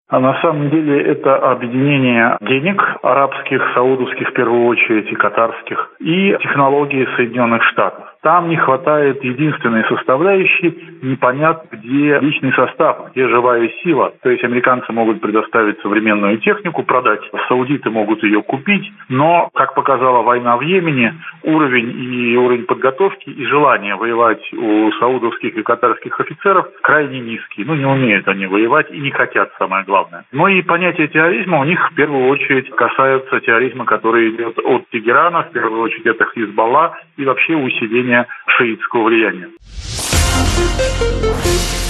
А на самом деле это объединение денег арабских, саудовских в первую очередь и катарских, и технологий Соединенных Штатов. Там не хватает единственной составляющей, непонятно где личный состав, где живая сила. То есть американцы могут предоставить современную технику, продать, саудиты могут ее купить, но, как показала война в Йемене, уровень подготовки и желание воевать у саудовских и катарских офицеров крайне низкий. Не умеют они воевать и не хотят, самое главное. И понятие терроризма у них в первую очередь касается терроризма, который идет от Тегерана, в первую очередь это Хизбалла и вообще усиление шиитского влияния.